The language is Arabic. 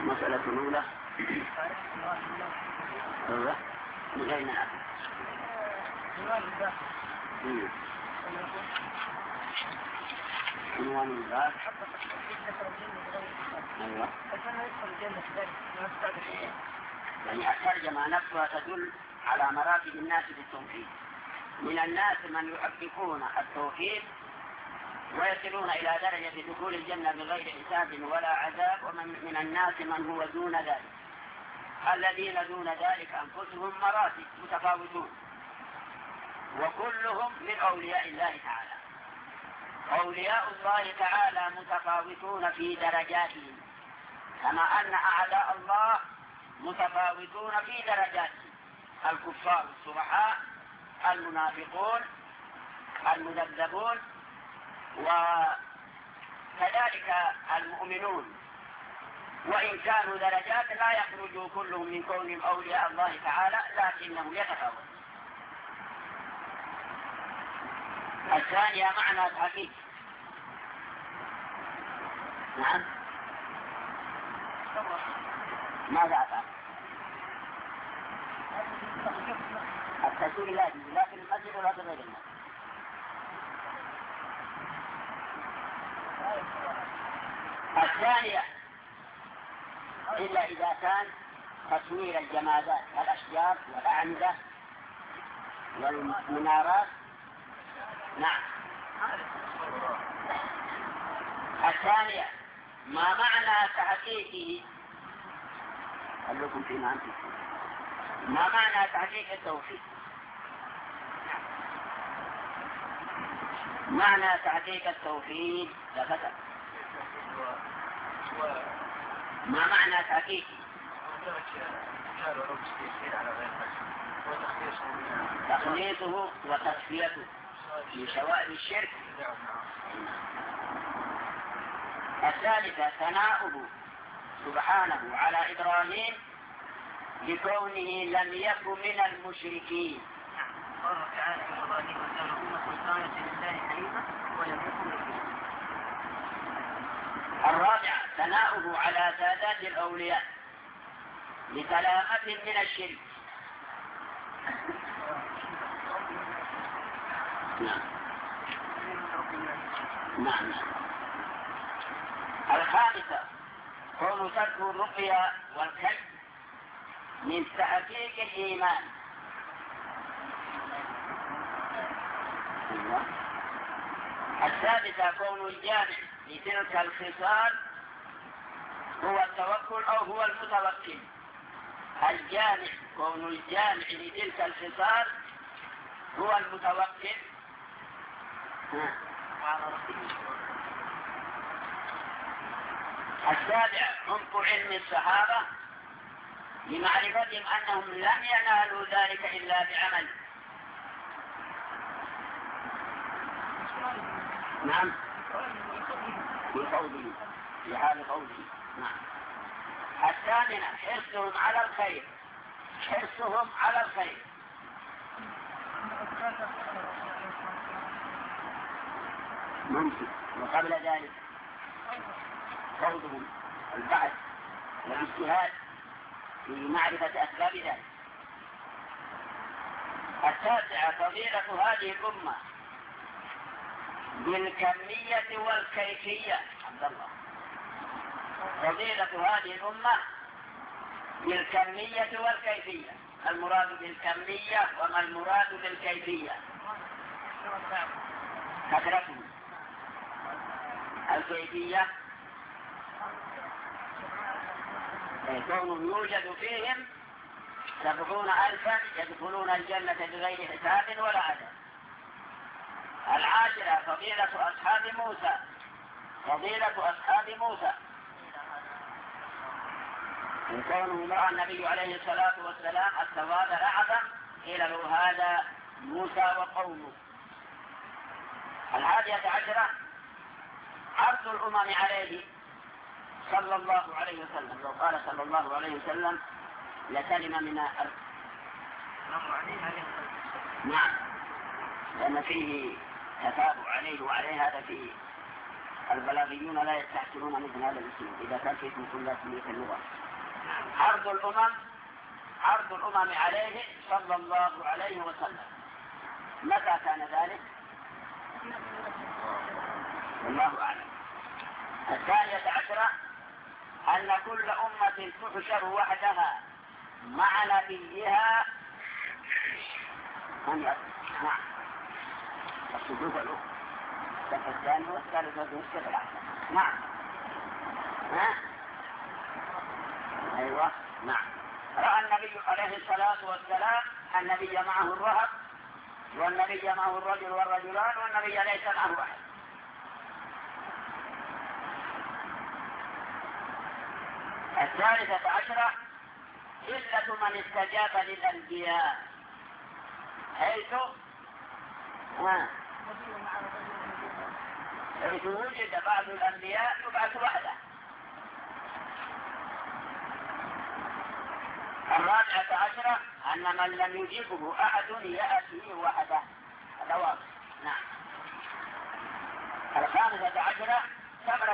مسألة الأولى من أين نأخذ؟ عنوان الباب. أيوة. يعني الترجمة نفسها تدل على مراتب الناس في التوحيد. من الناس من يحققون التوحيد ويصلون إلى درجة دخول الجنة بغير حساب ولا عذاب، ومن الناس من هو دون ذلك. الذين دون ذلك أنفسهم مراتب متفاوتون، وكلهم من أولياء الله تعالى. أولياء الله تعالى متفاوتون في درجاتهم، كما أن أعداء الله متفاوتون في درجاتهم: الكفار الصرحاء، المنافقون، المذبذبون، وكذلك المؤمنون. وإن كانوا درجات لا يخرج كلهم من كونهم أولياء الله تعالى، لكنهم يتفاوتون. الثانية معنى تحقيق. نعم. ماذا أفعل؟ التشريع لازم، لكن المسجد لا تغير الناس. الثانية إلا إذا كان تصوير الجمادات، الأشجار والأعمدة والمنارات. نعم. الثانية ما معنى تحقيقه؟ هل لكم فيما أنتم؟ ما معنى تحقيق التوحيد؟ معنى تحقيق التوحيد لا فتح. ما معنى تحقيقه؟ تخليصه وتصفيته من شوائب الشرك. الثالثة ثناؤه سبحانه على إبراهيم بكونه لم يكن من المشركين. قال تعالى إبراهيم كان أمة قانتا لله حنيفا ولم يكن من المشركين. الرابعة ثناؤه على سادات الأولياء لسلامة من الشرك. نعم. الخامسة كون ترك الرقية والكشف من تحقيق الإيمان. السادسة كون الجامع لتلك الخصال هو التوكل أو هو المتوكل. الجامع كون الجامع لتلك الخصال هو المتوكل. السابع عمق علم الصحابة لمعرفتهم أنهم لم ينالوا ذلك إلا بعمل. نعم. في قوله، في حال قوله. نعم. الثامنة حرصهم على الخير. حرصهم على الخير. ممكن. وقبل ذلك قولهم البحث والاجتهاد في معرفة أسباب ذلك. التاسعة فضيلة هذه الأمة بالكمية والكيفية. عبد الله. فضيلة هذه الأمة بالكمية والكيفية. المراد بالكمية وما المراد بالكيفية؟ كثرتهم. الكيفية كونهم يوجد فيهم 70,000 يدخلون الجنة بغير حساب ولا عذاب. العاشرة فضيلة أصحاب موسى. فضيلة أصحاب موسى كونه رأى النبي عليه الصلاة والسلام السواد الأعظم قيل له هذا موسى وقومه. الحادية عشرة عرض الأمم عليه صلى الله عليه وسلم. لو قال صلى الله عليه وسلم لسلم من الأرض. نعم. لأن فيه تتابع عليه وعليه، هذا فيه البلاغيون لا يستحسنون مثل هذا الاسلوب إذا كان في اسم ثلاثية اللغة. عرض الأمم عليه صلى الله عليه وسلم. متى كان ذلك؟ والله أعلم. 12 أن كل أمة تحشر وحدها مع نبيها. نعم. الصدوق الأخرى. الثاني والثالث والثالث. نعم. أيوة. نعم. رأى النبي عليه الصلاة والسلام النبي معه الرهب، والنبي معه الرجل والرجلان، والنبي ليس معه أحد. 13 قلة من استجاب للأنبياء، حيث وجد بعض الأنبياء يبعث وحده. 14 أن من لم يجيبه أحد يأتي وحده. هذا واضح. نعم. 15 ثمرة